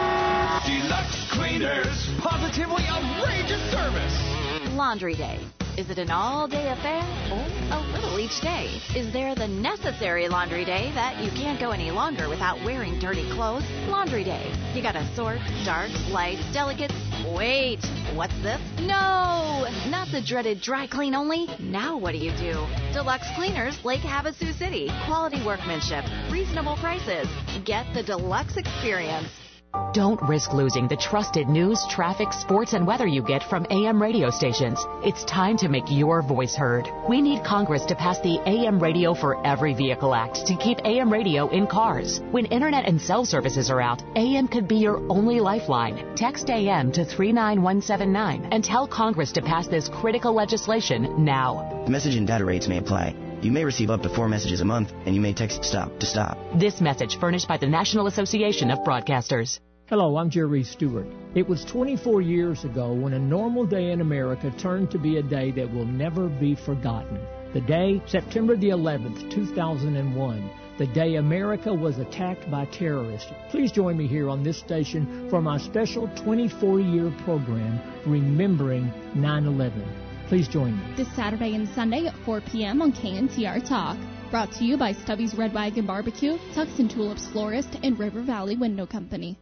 Deluxe Cleaners. Positively outrageous service. Laundry Day. Is it an all-day affair or a little each day? Is there the necessary laundry day that you can't go any longer without wearing dirty clothes? Laundry day. You gotta sort, darks, lights, delicates. Wait, what's this? No, not the dreaded dry clean only. Now what do you do? Deluxe Cleaners, Lake Havasu City. Quality workmanship, reasonable prices. Get the deluxe experience. Don't risk losing the trusted news, traffic, sports, and weather you get from A M radio stations. It's time to make your voice heard. We need Congress to pass the A M Radio for Every Vehicle Act to keep A M radio in cars. When internet and cell services are out, A M could be your only lifeline. Text A M to three nine one seven nine and tell Congress to pass this critical legislation now. Message and data rates may apply. You may receive up to four messages a month, and you may text STOP to stop. This message furnished by the National Association of Broadcasters. Hello, I'm Jerry Stewart. It was twenty-four years ago when a normal day in America turned to be a day that will never be forgotten. The day, September the eleventh, two thousand one, the day America was attacked by terrorists. Please join me here on this station for my special twenty-four-year program, Remembering nine eleven. Please join me. This Saturday and Sunday at four p.m. on K N T R Talk. Brought to you by Stubby's Red Wagon Barbecue, Tux and Tulips Florist, and River Valley Window Company.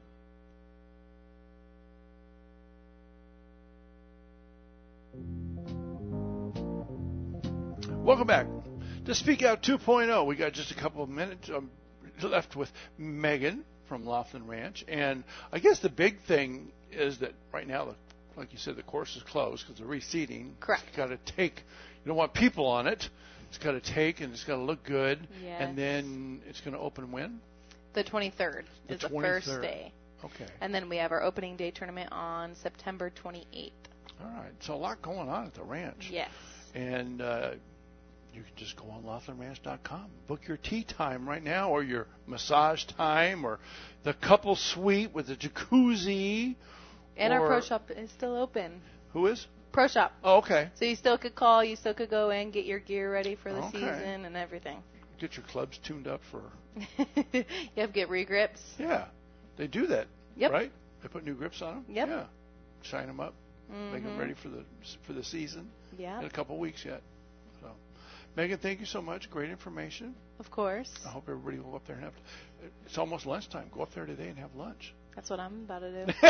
Welcome back to Speak Out two point oh. We got just a couple of minutes um, left with Megan from Laughlin Ranch. And I guess the big thing is that right now, the like you said, the course is closed because of reseeding. Correct. It's got to take, you don't want people on it. It's got to take and it's got to look good. Yes. And then it's going to open when? The twenty-third The is the twenty-third. first day. Okay. And then we have our opening day tournament on September twenty-eighth. All right. So a lot going on at the ranch. Yes. And uh, you can just go on Laughlin Ranch dot com. Book your tea time right now or your massage time or the couple suite with the jacuzzi. And or, our pro shop is still open. Who is? Pro shop. Oh, okay. So you still could call, you still could go in, get your gear ready for the Okay. season and everything. Get your clubs tuned up for. You have to get re-grips. Yeah, they do that. Yep. Right? They put new grips on them. Yep. Yeah. Shine them up. Mm-hmm. Make them ready for the for the season. Yeah. In a couple of weeks yet. So, Megan, thank you so much. Great information. Of course. I hope everybody will go up there and have. It's almost lunchtime. Go up there today and have lunch. That's what I'm about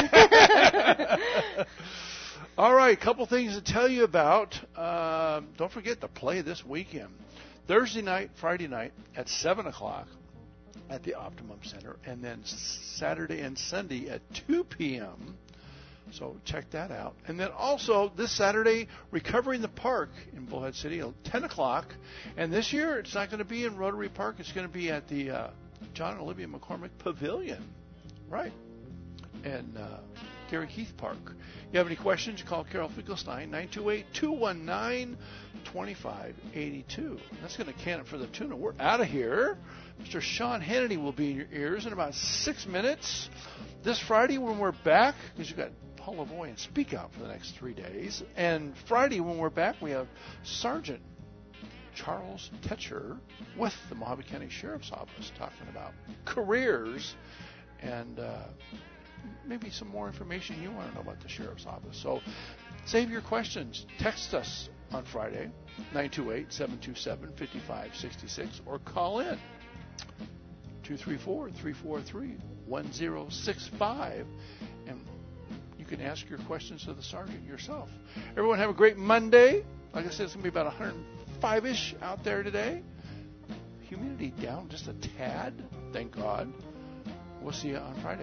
to do. All right, couple things to tell you about. Um, don't forget to play this weekend. Thursday night, Friday night at seven o'clock at the Optimum Center, and then Saturday and Sunday at two p.m. So check that out. And then also this Saturday, Recovering the Park in Bullhead City at ten o'clock. And this year it's not going to be in Rotary Park. It's going to be at the uh, John and Olivia McCormick Pavilion. Right. And uh, Gary Keith Park. You have any questions, you call Carol Finkelstein, nine two eight, two one nine, two five eight two. That's going to can it for the tuna. We're out of here. Mister Sean Hannity will be in your ears in about six minutes. This Friday when we're back, because you've got Paul Lavoie and Speak Out for the next three days. And Friday when we're back, we have Sergeant Charles Tetcher with the Mojave County Sheriff's Office talking about careers and uh, maybe some more information you want to know about the Sheriff's Office. So save your questions. Text us on Friday, nine two eight, seven two seven, five five six six, or call in two three four, three four three, one zero six five, and you can ask your questions to the Sergeant yourself. Everyone have a great Monday. Like I said, it's going to be about one hundred five-ish out there today. Humidity down just a tad, thank God. We'll see you on Friday.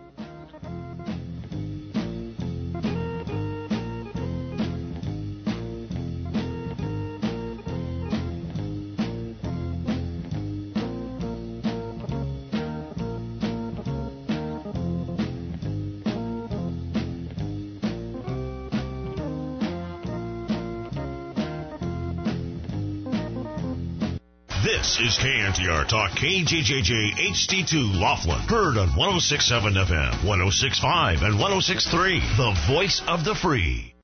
This is K N T R Talk, K J J J H D two Laughlin. Heard on one oh six point seven F M, one oh six point five, and one oh six point three. The voice of the free.